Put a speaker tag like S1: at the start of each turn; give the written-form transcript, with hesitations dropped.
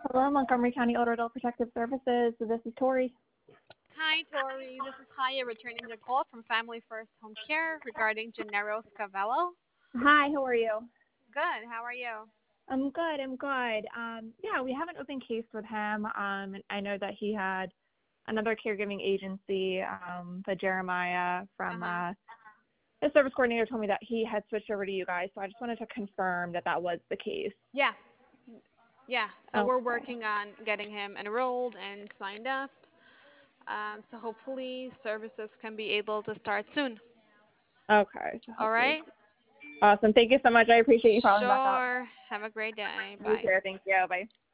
S1: Hello, Montgomery County Older Adult Protective Services. This is Tori.
S2: Hi, Tori. This is Haya returning the call from Family First Home Care regarding Gennaro Scavello.
S1: Hi, how are you?
S2: Good. How are you?
S1: I'm good. Yeah, we have an open case with him. I know that he had another caregiving agency, the Jeremiah from his service coordinator told me that he had switched over to you guys. So I just wanted to confirm that that was the case.
S2: Yeah. Yeah. So we're
S1: Okay.
S2: working on getting him enrolled and signed up. So hopefully services can be able to start soon.
S1: Okay. So
S2: All
S1: hopefully.
S2: right.
S1: Awesome. Thank you so much. I appreciate you following back up.
S2: Sure. Have a great day.
S1: You
S2: Bye.
S1: too. Thank you. Bye.